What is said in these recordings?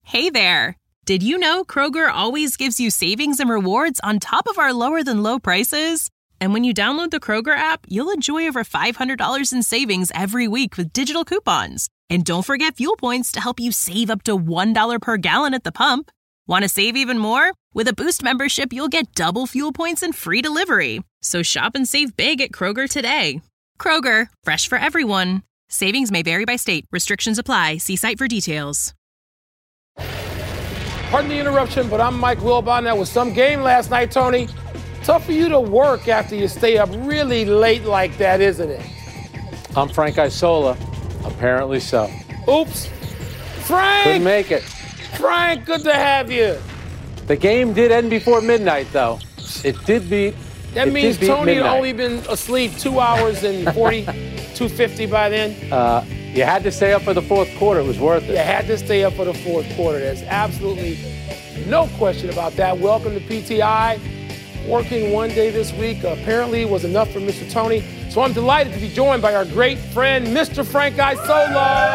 Hey there! Did you know Kroger always gives you savings and rewards on top of our lower-than-low prices? And when you download the Kroger app, you'll enjoy over $500 in savings every week with digital coupons. And don't forget fuel points to help you save up to $1 per gallon at the pump. Want to save even more? With a Boost membership, you'll get double fuel points and free delivery. So shop and save big at Kroger today. Kroger, fresh for everyone. Savings may vary by state. Restrictions apply. See site for details. Pardon the interruption, but I'm Mike Wilbon. That was some game last night, Tony. Tough for you to work after you stay up really late like that, isn't it? I'm Frank Isola. Apparently so. Oops. Frank! Couldn't make it. Frank, good to have you. The game did end before midnight, though. It did beat. That means Tony had only been asleep 2 hours and 2:50 by then. You had to stay up for the fourth quarter. It was worth it. You had to stay up for the fourth quarter. There's absolutely no question about that. Welcome to PTI. Working one day this week apparently was enough for Mr. Tony. So I'm delighted to be joined by our great friend, Mr. Frank Isola.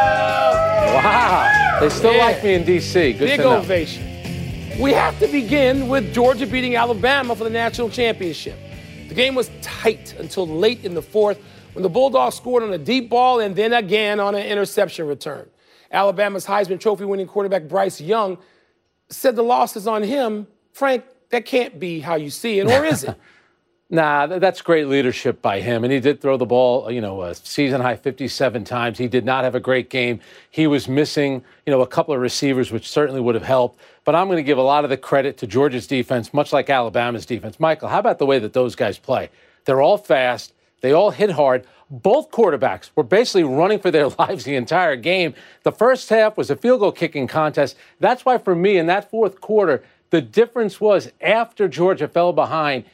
Wow. They still like me in D.C. Good Big to know. ovation. We have to begin with Georgia beating Alabama for the national championship. The game was tight until late in the fourth when the Bulldogs scored on a deep ball and then again on an interception return. Alabama's Heisman Trophy winning quarterback Bryce Young said the loss is on him. Frank, that can't be how you see it, or is it? Nah, that's great leadership by him. And he did throw the ball, a season-high 57 times. He did not have a great game. He was missing, a couple of receivers, which certainly would have helped. But I'm going to give a lot of the credit to Georgia's defense, much like Alabama's defense. Michael, how about the way that those guys play? They're all fast. They all hit hard. Both quarterbacks were basically running for their lives the entire game. The first half was a field goal kicking contest. That's why, for me, in that fourth quarter, the difference was after Georgia fell behind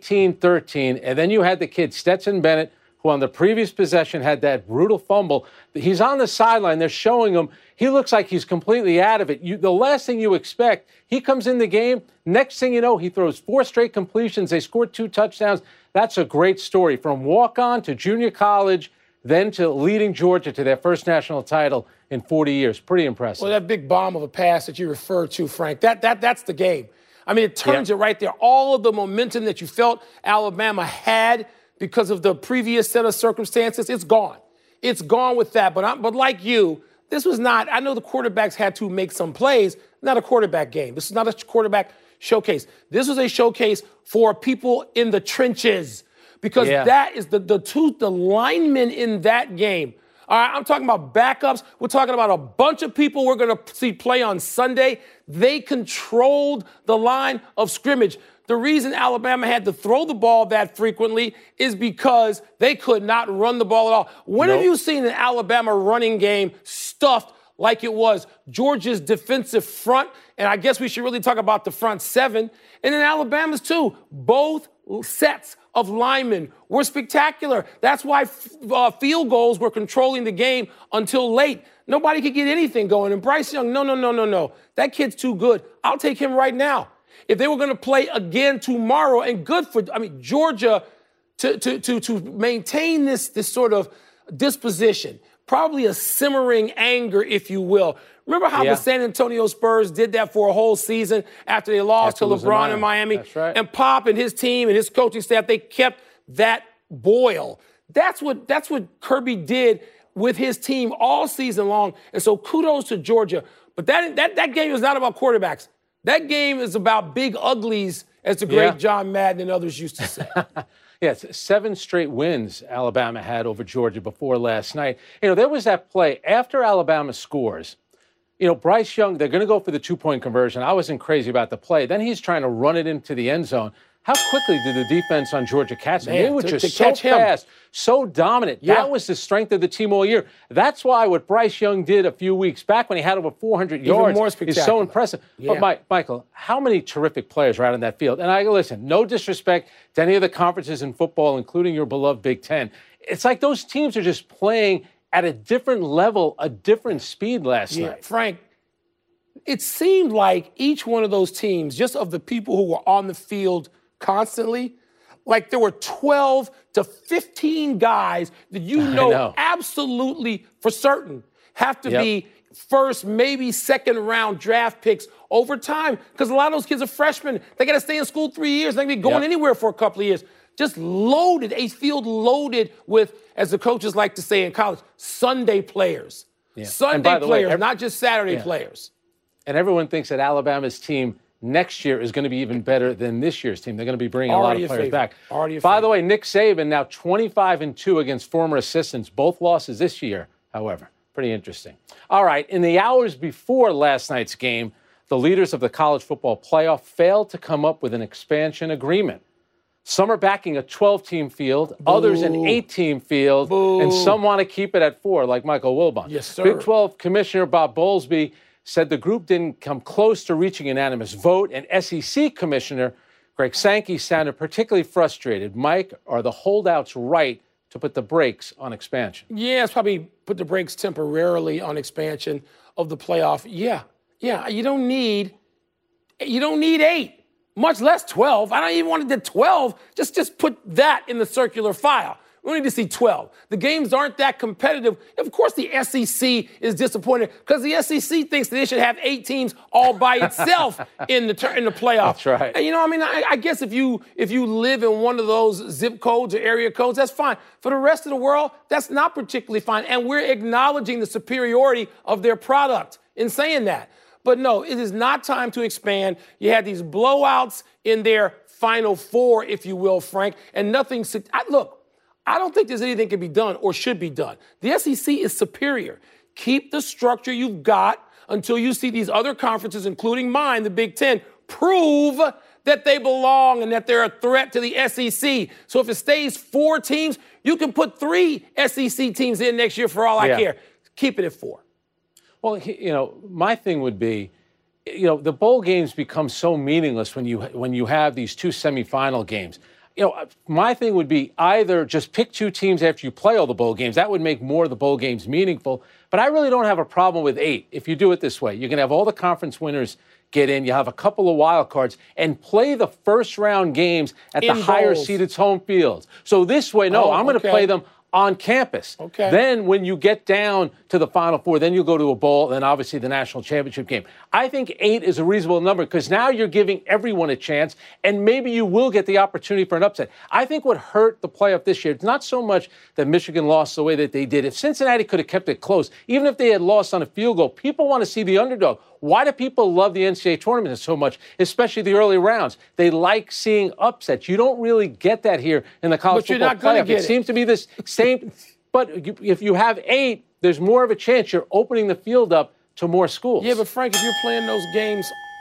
18-13, and then you had the kid Stetson Bennett, who on the previous possession had that brutal fumble. He's on the sideline. They're showing him. He looks like he's completely out of it. The last thing you expect, he comes in the game. Next thing you know, he throws 4 straight completions. They scored 2 touchdowns. That's a great story. From walk-on to junior college, then to leading Georgia to their first national title in 40 years. Pretty impressive. Well, that big bomb of a pass that you referred to, Frank, that's the game. I mean, it turns it right there. All of the momentum that you felt Alabama had because of the previous set of circumstances, it's gone. It's gone with that. But like you, this was not, I know the quarterbacks had to make some plays, not a quarterback game. This is not a quarterback showcase. This was a showcase for people in the trenches because that is the linemen in that game. All right, I'm talking about backups. We're talking about a bunch of people we're going to see play on Sunday. They controlled the line of scrimmage. The reason Alabama had to throw the ball that frequently is because they could not run the ball at all. When have you seen an Alabama running game stuffed like it was Georgia's defensive front? And I guess we should really talk about the front seven. And then Alabama's too. Both sets of linemen were spectacular. That's why field goals were controlling the game until late. Nobody could get anything going. And Bryce Young, no. That kid's too good. I'll take him right now. If they were going to play again tomorrow, and Georgia to maintain this sort of disposition, probably a simmering anger, if you will. Remember how the San Antonio Spurs did that for a whole season after they lost to LeBron in Miami? That's right. And Pop and his team and his coaching staff, they kept that boil. That's what Kirby did with his team all season long. And so kudos to Georgia. But that game is not about quarterbacks. That game is about big uglies, as the great John Madden and others used to say. Yes, 7 straight wins Alabama had over Georgia before last night. There was that play after Alabama scores. Bryce Young, they're going to go for the 2-point conversion. I wasn't crazy about the play. Then he's trying to run it into the end zone. How quickly did the defense on Georgia catch them? They were just so fast, so dominant. Yeah. That was the strength of the team all year. That's why what Bryce Young did a few weeks back when he had over 400 yards is so impressive. Yeah. But, Michael, how many terrific players are out on that field? And listen, no disrespect to any of the conferences in football, including your beloved Big Ten. It's like those teams are just playing at a different level, a different speed last night. Frank, it seemed like each one of those teams, just of the people who were on the field constantly, like there were 12 to 15 guys that you know absolutely for certain have to be first, maybe second round draft picks over time because a lot of those kids are freshmen. They got to stay in school 3 years. They can be going anywhere for a couple of years. Just loaded, a field loaded with, as the coaches like to say in college, Sunday players. Yeah. Sunday players, not just Saturday players. And everyone thinks that Alabama's team next year is going to be even better than this year's team. They're going to be bringing a lot of players back. By the way, Nick Saban now 25-2 against former assistants. Both losses this year, however. Pretty interesting. All right, in the hours before last night's game, the leaders of the college football playoff failed to come up with an expansion agreement. Some are backing a 12-team field, others an 8-team field, and some want to keep it at 4, like Michael Wilbon. Yes, sir. Big 12 Commissioner Bob Bowlesby said the group didn't come close to reaching a unanimous vote, and SEC Commissioner Greg Sankey sounded particularly frustrated. Mike, are the holdouts right to put the brakes on expansion? Yeah, it's probably put the brakes temporarily on expansion of the playoff. Yeah. You don't need 8. Much less 12. I don't even want to do 12. Just put that in the circular file. We need to see 12. The games aren't that competitive. Of course, the SEC is disappointed because the SEC thinks that they should have 8 teams all by itself in the playoff. That's right. And, I guess if you live in one of those zip codes or area codes, that's fine. For the rest of the world, that's not particularly fine. And we're acknowledging the superiority of their product in saying that. But no, it is not time to expand. You had these blowouts in their Final Four, if you will, Frank, and nothing. Look, I don't think there's anything can be done or should be done. The SEC is superior. Keep the structure you've got until you see these other conferences, including mine, the Big Ten, prove that they belong and that they're a threat to the SEC. So if it stays 4 teams, you can put 3 SEC teams in next year for all I care. Keep it at 4. Well, my thing would be, the bowl games become so meaningless when you have these 2 semifinal games. My thing would be either just pick 2 teams after you play all the bowl games. That would make more of the bowl games meaningful. But I really don't have a problem with 8 if you do it this way. You can have all the conference winners get in. You have a couple of wild cards and play the first round games at the higher seeded home fields. So this way, I'm going to play them on campus. Okay. Then when you get down to the Final Four, then you'll go to a bowl, and obviously the national championship game. I think 8 is a reasonable number because now you're giving everyone a chance, and maybe you will get the opportunity for an upset. I think what hurt the playoff this year, it's not so much that Michigan lost the way that they did. If Cincinnati could have kept it close, even if they had lost on a field goal, people want to see the underdog. Why do people love the NCAA tournament so much, especially the early rounds? They like seeing upsets. You don't really get that here in the college football playoff. It seems to be this same. But if you have 8, there's more of a chance you're opening the field up to more schools. Yeah, but Frank, if you're playing those games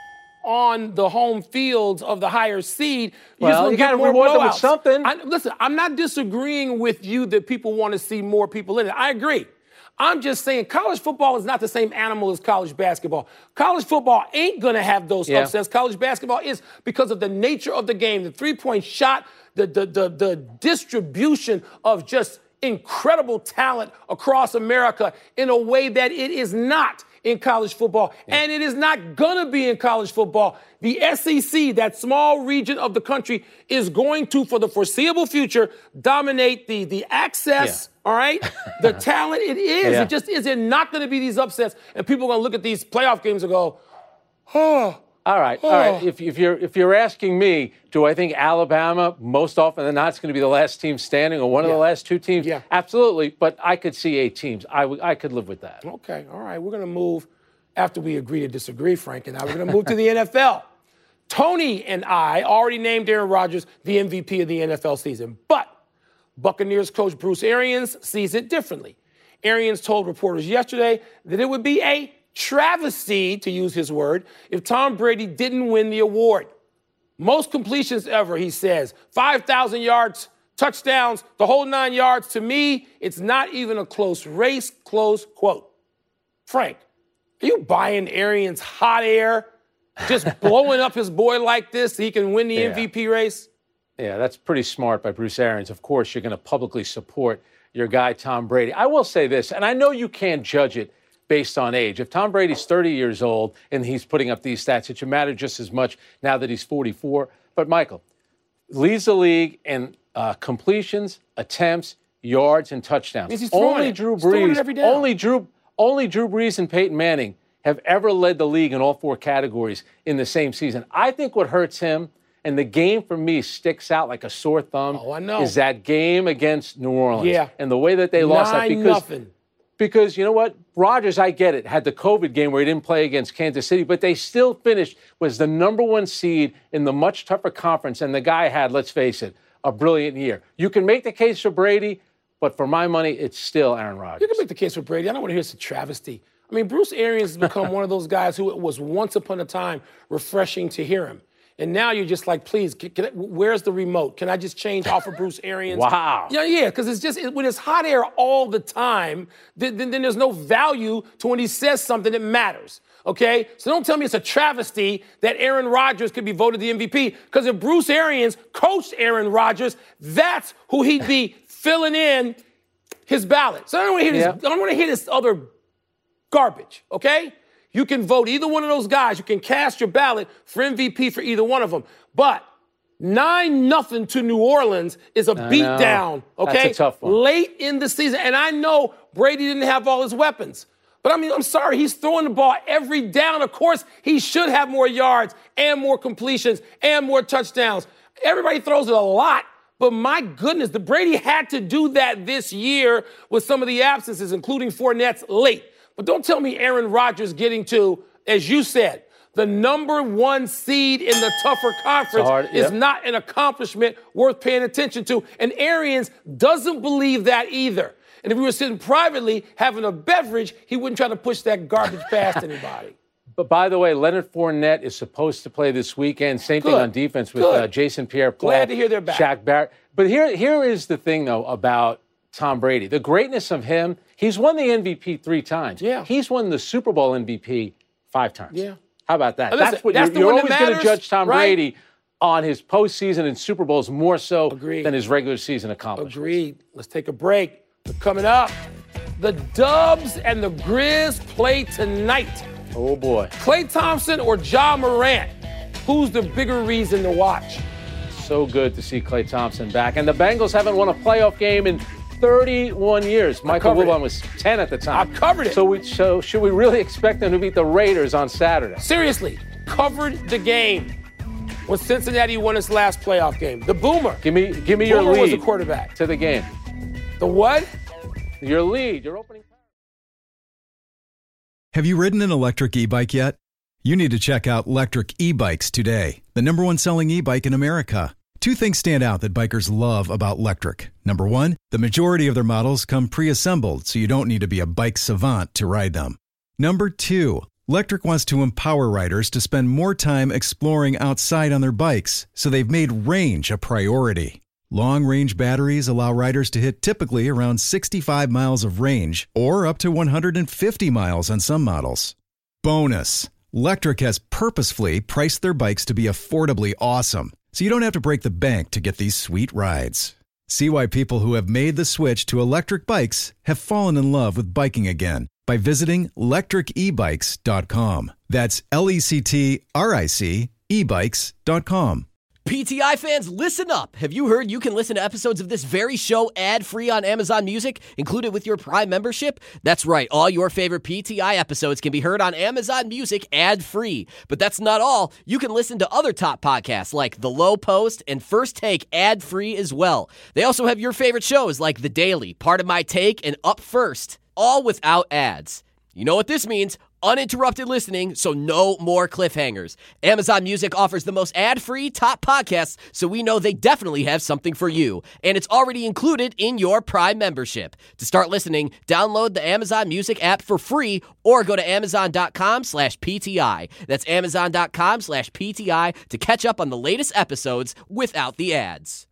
on the home fields of the higher seed, you got to reward them with something. Listen, I'm not disagreeing with you that people want to see more people in it. I agree. I'm just saying college football is not the same animal as college basketball. College football ain't going to have those upsets. College basketball is because of the nature of the game, the three-point shot, the distribution of just incredible talent across America in a way that it is not in college football. And it is not going to be in college football. The SEC, that small region of the country, is going to, for the foreseeable future, dominate the access, all right? The talent, it is. It just is. It's not going to be these upsets. And people are going to look at these playoff games and go, oh. All right. If you're asking me, do I think Alabama, most often than not, is going to be the last team standing or one of the last 2 teams? Yeah. Absolutely. But I could see 8 teams. I could live with that. Okay. All right. We're going to move, after we agree to disagree, Frank and I, we're going to move to the NFL. Tony and I already named Aaron Rodgers the MVP of the NFL season. But Buccaneers coach Bruce Arians sees it differently. Arians told reporters yesterday that it would be a travesty, to use his word, if Tom Brady didn't win the award. Most completions ever, he says. 5,000 yards, touchdowns, the whole 9 yards. To me, it's not even a close race, close quote. Frank, are you buying Arians' hot air? Just blowing up his boy like this so he can win the MVP race? Yeah, that's pretty smart by Bruce Arians. Of course, you're going to publicly support your guy, Tom Brady. I will say this, and I know you can't judge it based on age. If Tom Brady's 30 years old and he's putting up these stats, it should matter just as much now that he's 44. But, Michael, leads the league in completions, attempts, yards, and touchdowns. He's only Drew Brees. Only Drew Brees and Peyton Manning have ever led the league in all 4 categories in the same season. I think what hurts him, and the game for me sticks out like a sore thumb, is that game against New Orleans. Yeah. And the way that they lost that. Because you know what? Rodgers, I get it, had the COVID game where he didn't play against Kansas City, but they still finished, was the number 1 seed in the much tougher conference, and the guy had, let's face it, a brilliant year. You can make the case for Brady, but for my money, it's still Aaron Rodgers. You can make the case for Brady. I don't want to hear it's a travesty. I mean, Bruce Arians has become one of those guys who it was once upon a time refreshing to hear him. And now you're just like, please, where's the remote? Can I just change off of Bruce Arians? Wow. Yeah, because it's just, when it's hot air all the time, then there's no value to when he says something that matters. Okay? So don't tell me it's a travesty that Aaron Rodgers could be voted the MVP, because if Bruce Arians coached Aaron Rodgers, that's who he'd be filling in his ballot. So I don't want to hear this. I don't want to hear this other garbage, okay? You can vote either one of those guys. You can cast your ballot for MVP for either one of them. But 9-0 to New Orleans is a beatdown, okay? That's a tough one. Late in the season. And I know Brady didn't have all his weapons. But, I mean, I'm sorry, he's throwing the ball every down. Of course, he should have more yards and more completions and more touchdowns. Everybody throws it a lot. But my goodness, the Brady had to do that this year with some of the absences, including Fournette's late. But don't tell me Aaron Rodgers getting to, as you said, the number 1 seed in the tougher conference is not an accomplishment worth paying attention to. And Arians doesn't believe that either. And if we were sitting privately having a beverage, he wouldn't try to push that garbage past anybody. But by the way, Leonard Fournette is supposed to play this weekend. Same thing on defense with Jason Pierre-Paul. Glad to hear they're back. Shaq Barrett. But here is the thing, though, about Tom Brady. The greatness of him, he's won the MVP 3 times. Yeah. He's won the Super Bowl MVP 5 times. Yeah. How about that? Listen, that's what that's you're always going to judge Tom Brady on his postseason and Super Bowls more so than his regular season accomplishments. Agreed. Let's take a break. But coming up, the Dubs and the Grizz play tonight. Oh, boy. Klay Thompson or Ja Morant? Who's the bigger reason to watch? So good to see Klay Thompson back. And the Bengals haven't won a playoff game in 31 years. Michael Wilbon was 10 at the time. I covered it. So should we really expect them to beat the Raiders on Saturday? Seriously, covered the game when Cincinnati won its last playoff game. The Boomer. Give me your Boomer lead was the quarterback. to the game. The what? Your lead, your opening. Have you ridden an electric e-bike yet? You need to check out Lectric E-Bikes today, the #1 selling e-bike in America. 2 things stand out that bikers love about Lectric. Number 1, the majority of their models come pre-assembled, so you don't need to be a bike savant to ride them. Number 2, Lectric wants to empower riders to spend more time exploring outside on their bikes, so they've made range a priority. Long-range batteries allow riders to hit typically around 65 miles of range, or up to 150 miles on some models. Bonus, Lectric has purposefully priced their bikes to be affordably awesome, so you don't have to break the bank to get these sweet rides. See why people who have made the switch to electric bikes have fallen in love with biking again by visiting lectricebikes.com. That's LECTRIC ebikes.com. PTI fans, listen up. Have you heard you can listen to episodes of this very show ad-free on Amazon Music, included with your Prime membership? That's right. All your favorite PTI episodes can be heard on Amazon Music ad-free. But that's not all. You can listen to other top podcasts like The Low Post and First Take ad-free as well. They also have your favorite shows like The Daily, Part of My Take, and Up First, all without ads. You know what this means? Uninterrupted listening, so no more cliffhangers. Amazon Music offers the most ad-free top podcasts, so we know they definitely have something for you. And it's already included in your Prime membership. To start listening, download the Amazon Music app for free or go to amazon.com/PTI. That's amazon.com/PTI to catch up on the latest episodes without the ads.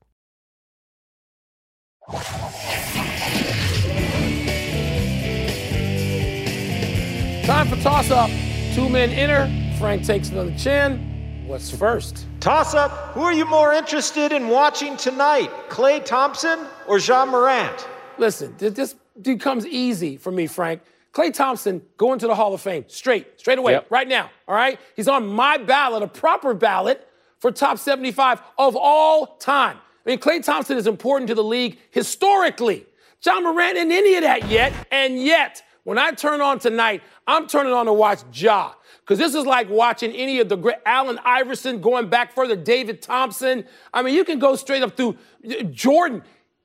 Time for toss-up. 2 men enter. Frank takes it on the chin. What's first? Toss-up. Who are you more interested in watching tonight? Klay Thompson or Ja Morant? Listen, this becomes easy for me, Frank. Klay Thompson going to the Hall of Fame straight away, right now, all right? He's on my ballot, a proper ballot for top 75 of all time. I mean, Klay Thompson is important to the league historically. Ja Morant isn't any of that yet, and yet When I turn on tonight, I'm turning on to watch Ja. Because this is like watching any of the great Allen Iverson going back further, David Thompson. I mean, you can go straight up through Jordan.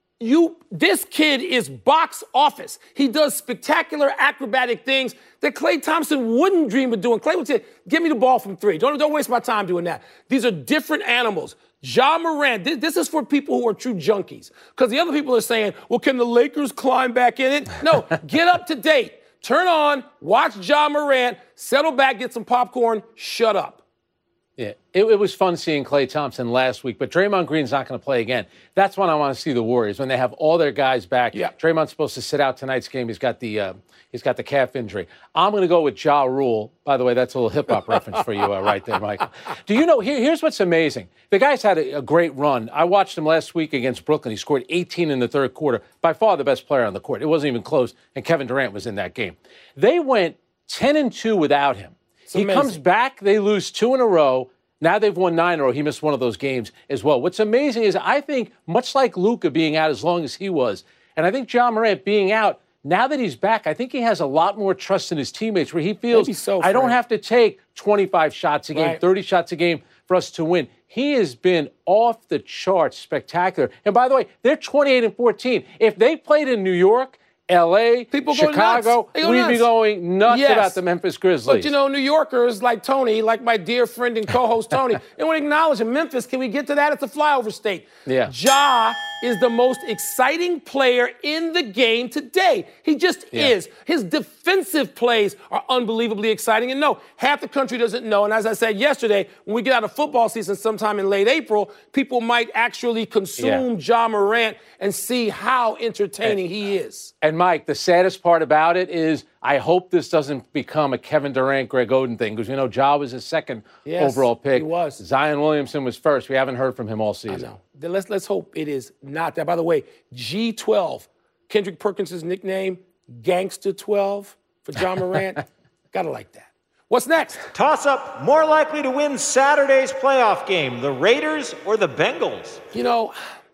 This kid is box office. He does spectacular acrobatic things that Klay Thompson wouldn't dream of doing. Klay would say, give me the ball from three. Don't waste my time doing that. These are different animals. Ja Morant, this is for people who are true junkies. Because the other people are saying, well, can the Lakers climb back in it? No, get up to date. Turn on, watch Ja Morant, settle back, get some popcorn, shut up. Yeah, it was fun seeing Klay Thompson last week, but Draymond Green's not going to play again. That's when I want to see the Warriors, when they have all their guys back. Yeah. Draymond's supposed to sit out tonight's game. He's got the calf injury. I'm going to go with Ja Rule. By the way, that's a little hip-hop reference for you right there, Michael. Do you know, here's what's amazing. The guy's had a great run. I watched him last week against Brooklyn. He scored 18 in the third quarter, by far the best player on the court. It wasn't even close, and Kevin Durant was in that game. They went 10-2 without him. He comes back, they lose 2 in a row. Now they've won 9 in a row. He missed one of those games as well. What's amazing is I think, much like Luka being out as long as he was, and I think Ja Morant being out, now that he's back, I think he has a lot more trust in his teammates where he feels, I don't have to take 25 shots a game, 30 shots a game for us to win. He has been off the charts spectacular. And by the way, they're 28-14. If they played in New York, L.A., Chicago, we'd be going nuts about the Memphis Grizzlies. But, you know, New Yorkers like Tony, like my dear friend and co-host Tony, they want to acknowledge him. Memphis, can we get to that? It's a flyover state. Yeah. Ja is the most exciting player in the game today. He just is. His defensive plays are unbelievably exciting. And no, half the country doesn't know. And as I said yesterday, when we get out of football season sometime in late April, people might actually consume Ja Morant and see how entertaining he is. And Mike, the saddest part about it is I hope this doesn't become a Kevin Durant, Greg Oden thing, because, you know, Ja was his second overall pick. He was. Zion Williamson was first. We haven't heard from him all season. I know. Let's hope it is not that. By the way, G12, Kendrick Perkins' nickname, Gangsta 12 for Ja Morant. Gotta like that. What's next? Toss-up, more likely to win Saturday's playoff game, the Raiders or the Bengals? You know,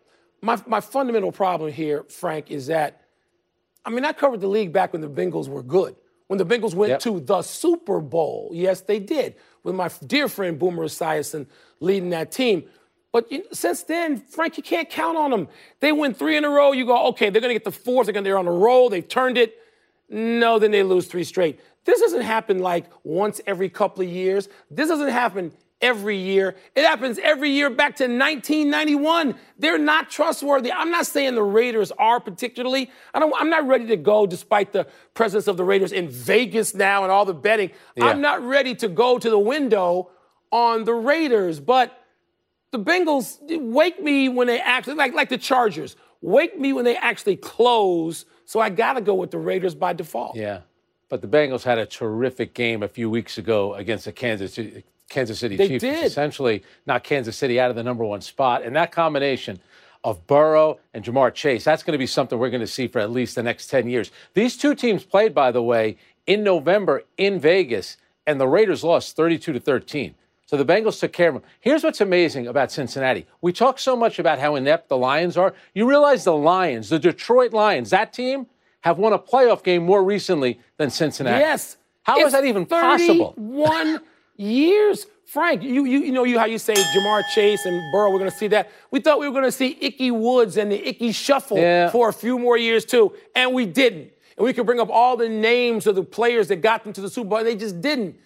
my fundamental problem here, Frank, is that, I mean, I covered the league back when the Bengals were good. When the Bengals went to the Super Bowl. Yes, they did, with my dear friend Boomer Esiason leading that team. But since then, Frank, you can't count on them. They win 3 in a row. You go, okay, they're going to get the 4th. They're on a roll. They've turned it. No, then they lose 3 straight. This doesn't happen like once every couple of years. This doesn't happen every year. It happens every year back to 1991. They're not trustworthy. I'm not saying the Raiders are particularly. I'm not ready to go, despite the presence of the Raiders in Vegas now and all the betting. Yeah. I'm not ready to go to the window on the Raiders, but the Bengals, wake me when they actually, like the Chargers, wake me when they actually close, so I got to go with the Raiders by default. Yeah, but the Bengals had a terrific game a few weeks ago against the Kansas City Chiefs. Did. Essentially knocked Kansas City out of the number 1 spot. And that combination of Burrow and Jamar Chase, that's going to be something we're going to see for at least the next 10 years. These two teams played, by the way, in November in Vegas, and the Raiders lost 32-13. So the Bengals took care of them. Here's what's amazing about Cincinnati. We talk so much about how inept the Lions are. You realize the Lions, the Detroit Lions, that team have won a playoff game more recently than Cincinnati. Yes. How is that even possible? 31 years. Frank, you know how you say Jamar Chase and Burrow, we're going to see that. We thought we were going to see Ickey Woods and the Ickey Shuffle for a few more years too, and we didn't. And we could bring up all the names of the players that got them to the Super Bowl, and they just didn't.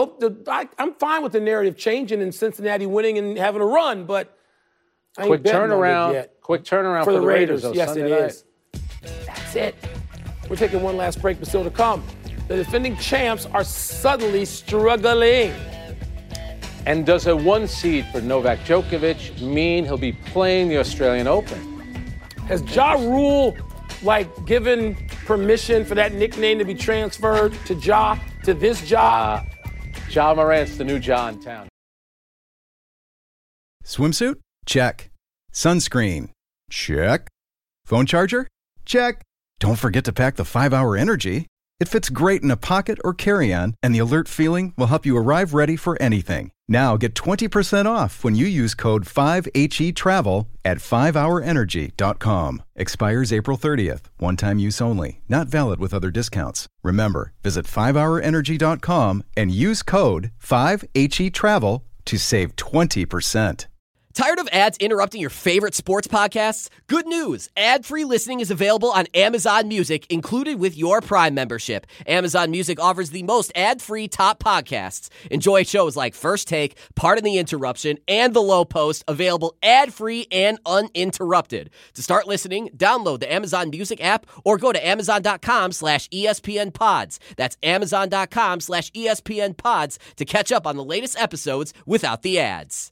I'm fine with the narrative changing and Cincinnati winning and having a run, but I ain't quick turnaround for the Raiders. Yes, Sunday night. That's it. We're taking one last break, but still to come. The defending champs are suddenly struggling. And does a 1 seed for Novak Djokovic mean he'll be playing the Australian Open? Has Ja Rule, given permission for that nickname to be transferred to Ja, to this Ja? Ja Morant's the new Ja in town. Swimsuit? Check. Sunscreen? Check. Phone charger? Check. Don't forget to pack the 5-Hour Energy. It fits great in a pocket or carry-on, and the alert feeling will help you arrive ready for anything. Now get 20% off when you use code 5HETRAVEL at 5hourenergy.com. Expires April 30th. One-time use only. Not valid with other discounts. Remember, visit 5hourenergy.com and use code 5HETRAVEL to save 20%. Tired of ads interrupting your favorite sports podcasts? Good news! Ad-free listening is available on Amazon Music, included with your Prime membership. Amazon Music offers the most ad-free top podcasts. Enjoy shows like First Take, Pardon the Interruption, and The Low Post, available ad-free and uninterrupted. To start listening, download the Amazon Music app or go to amazon.com/ESPN Pods. That's amazon.com/ESPN Pods to catch up on the latest episodes without the ads.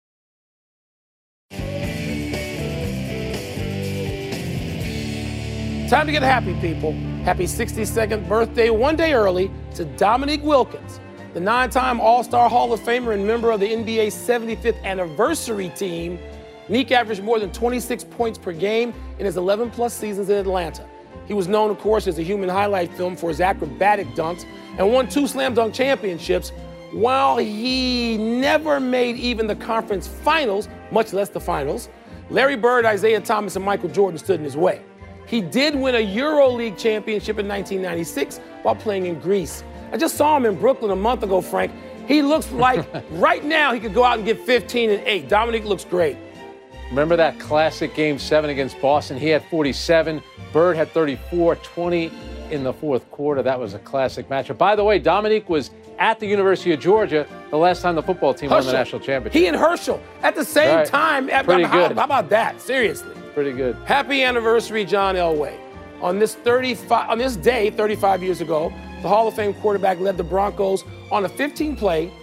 Time to get happy, people. Happy 62nd birthday, one day early, to Dominique Wilkins, the 9-time All-Star Hall of Famer and member of the NBA's 75th anniversary team. Neek averaged more than 26 points per game in his 11-plus seasons in Atlanta. He was known, of course, as a human highlight film for his acrobatic dunks and won 2 slam dunk championships. While he never made even the conference finals, much less the finals, Larry Bird, Isaiah Thomas, and Michael Jordan stood in his way. He did win a EuroLeague championship in 1996 while playing in Greece. I just saw him in Brooklyn a month ago, Frank. He looks like right now he could go out and get 15 and 8. Dominique looks great. Remember that classic Game 7 against Boston? He had 47. Bird had 34, 20 in the fourth quarter. That was a classic matchup. By the way, Dominique was at the University of Georgia the last time the football team won the national championship. He and Herschel at the same time. Pretty good. How about that? Seriously. Pretty good. Happy anniversary, John Elway. On this day, 35 years ago, the Hall of Fame quarterback led the Broncos on a 15-play,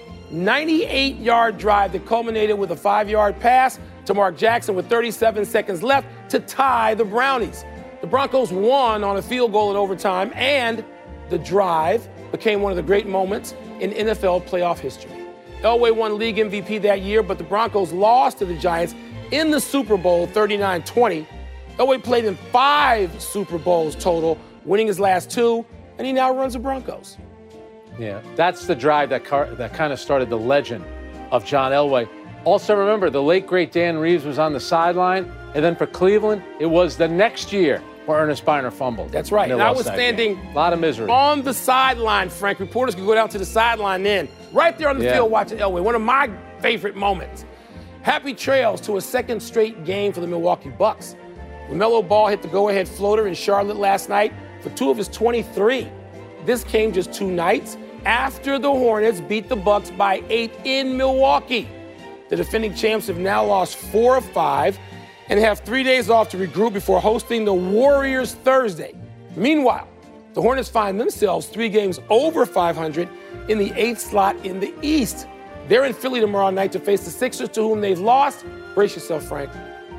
98-yard drive that culminated with a 5-yard pass to Mark Jackson with 37 seconds left to tie the Brownies. The Broncos won on a field goal in overtime, and the drive became one of the great moments in NFL playoff history. Elway won league MVP that year, but the Broncos lost to the Giants in the Super Bowl 39-20. Elway played in 5 Super Bowls total, winning his last 2, and he now runs the Broncos. Yeah, that's the drive that kind of started the legend of John Elway. Also remember, the late, great Dan Reeves was on the sideline, and then for Cleveland, it was the next year where Ernest Biner fumbled. That's right. And I was standing a lot of misery on the sideline, Frank. Reporters could go down to the sideline then, right there on the field watching Elway. One of my favorite moments. Happy trails to a second straight game for the Milwaukee Bucks. LaMelo Ball hit the go-ahead floater in Charlotte last night for 2 of his 23. This came just 2 nights after the Hornets beat the Bucks by 8 in Milwaukee. The defending champs have now lost 4 of 5 and have 3 days off to regroup before hosting the Warriors Thursday. Meanwhile, the Hornets find themselves 3 games over 500 in the 8th slot in the East. They're in Philly tomorrow night to face the Sixers, to whom they've lost, brace yourself, Frank,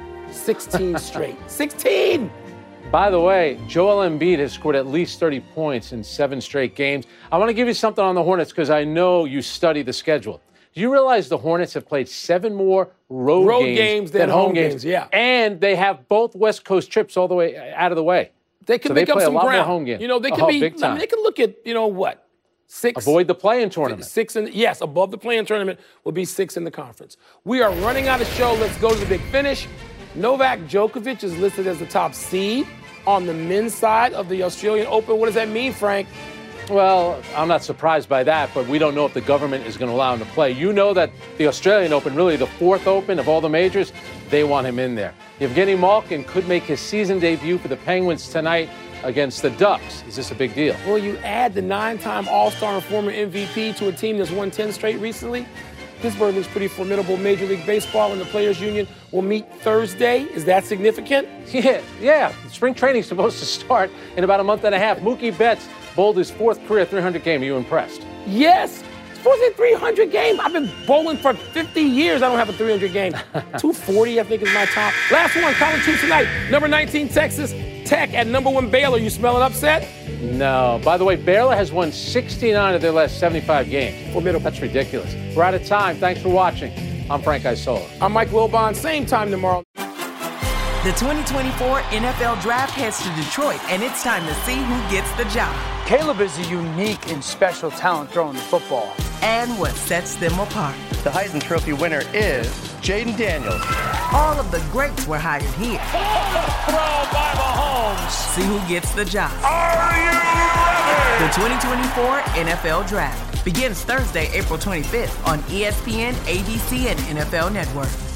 16 straight. 16! By the way, Joel Embiid has scored at least 30 points in 7 straight games. I want to give you something on the Hornets because I know you study the schedule. Do you realize the Hornets have played 7 more road games than home games? Yeah. And they have both West Coast trips all the way out of the way. They can make up some ground. They play a lot more home games. You know, they can big time. they can look at, 6. Avoid the play-in tournament. 6 yes, above the play-in tournament will be 6 in the conference. We are running out of show. Let's go to the big finish. Novak Djokovic is listed as the top seed on the men's side of the Australian Open. What does that mean, Frank? Well, I'm not surprised by that, but we don't know if the government is going to allow him to play. You know that the Australian Open, really the 4th Open of all the majors, they want him in there. Evgeny Malkin could make his season debut for the Penguins tonight against the Ducks. Is this a big deal? Well, you add the 9-time All-Star and former MVP to a team that's won 10 straight recently. Pittsburgh looks pretty formidable. Major League Baseball and the Players Union will meet Thursday. Is that significant? Yeah. Spring training's supposed to start in about a month and a half. Mookie Betts bowled his 4th career 300 game. Are you impressed? Yes. It's 4th 300 game. I've been bowling for 50 years. I don't have a 300 game. 240, I think, is my top. Last one, college hoops tonight. Number 19, Texas Tech at number 1, Baylor. You smell an upset? No. By the way, Baylor has won 69 of their last 75 games. Formidable. That's ridiculous. We're out of time. Thanks for watching. I'm Frank Isola. I'm Mike Wilbon. Same time tomorrow. The 2024 NFL Draft heads to Detroit, and it's time to see who gets the job. Caleb is a unique and special talent throwing the football. And what sets them apart. The Heisman Trophy winner is Jaden Daniels. All of the greats were hired here. Throw by Mahomes. See who gets the job. Are you ready? The 2024 NFL Draft begins Thursday, April 25th on ESPN, ABC, and NFL Network.